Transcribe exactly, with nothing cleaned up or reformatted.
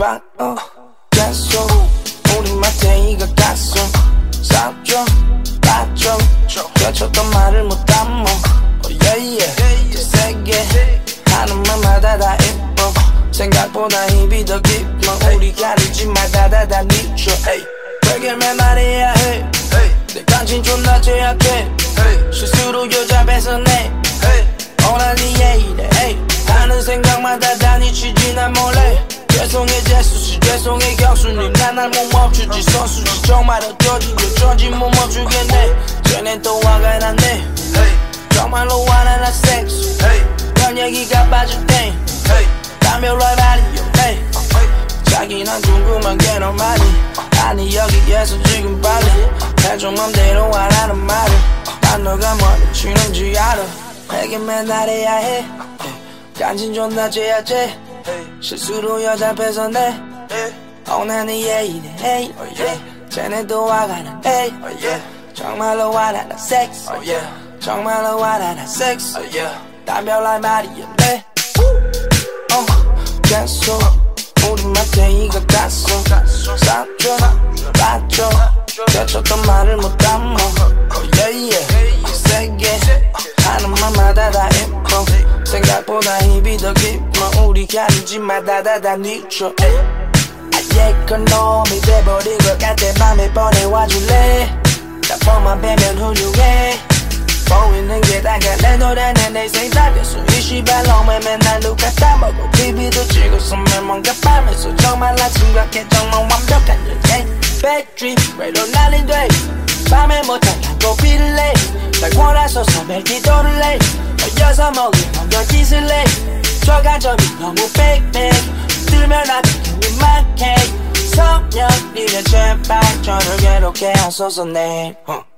봐도 계속 우리 마태이가 가서 싸줘 빠져 겹쳤던 말을 못 담아 oh yeah yeah 세게 하는 말마다 다 예뻐 생각보다 힘이 더 깊어 우리 가리지 말다다다 미쳐 왜결면 말해야 해 내 간신 존나 제약해 실수로 여자 뺏어내 어 난 이해 이래 하는 생각마다 다니치지 난 몰래 죄송해 재수씨 죄송해 경수님 난 날 못 멈추지 선수지 정말 어쩌지 어쩐지 못 멈추겠네 쟤넨 또 화가 났네 정말로 화나 나 섹스 넌 얘기가 빠질 땐 담배 라이발이 없네 자기는 궁금한 게 너무 많이 아니 여기에서 지금 빨리 해줘 맘대로 하라는 말을 난 너가 뭐 미치는지 알아 내게 맨날 해야 해 간신 존나 죄야죄 실수로 여자 뺏어내 어 난 이해 이래 쟤네도 화가 나네 정말로 화나 나 섹스 정말로 화나 나 섹스 담벼락 말이 없네 어 계속 우리 마태이가 갔어 싸줘 빠져 겹쳤던 말을 못 담아 oh yeah yeah 세게 하는 말마다 다 예뻐 생각보다 힘이 더 깊어 우리 가리지 마다다다 미쳐 아예컨 놈이 돼버린 것 같아 밤에 뻔해 와줄래 나포만 빼면 훌륭해 보이는 게 다가 내 노래는 내 생각에서 이 시발 놈의 맨날 누가 따먹고 티비도 찍었으면 뭔가 밤에서 정말 나 심각해 정말 완벽한 여행 Bad dream 왜로 날린돼 밤에 못한 고비를 내 날 원하소서 매일 기도를 해 어여서 먹이 넘겨 짓을 해 저간 점이 너무 빽빽 들면 아직은 막해 성령이면 제발 저를 괴롭게 하소서 내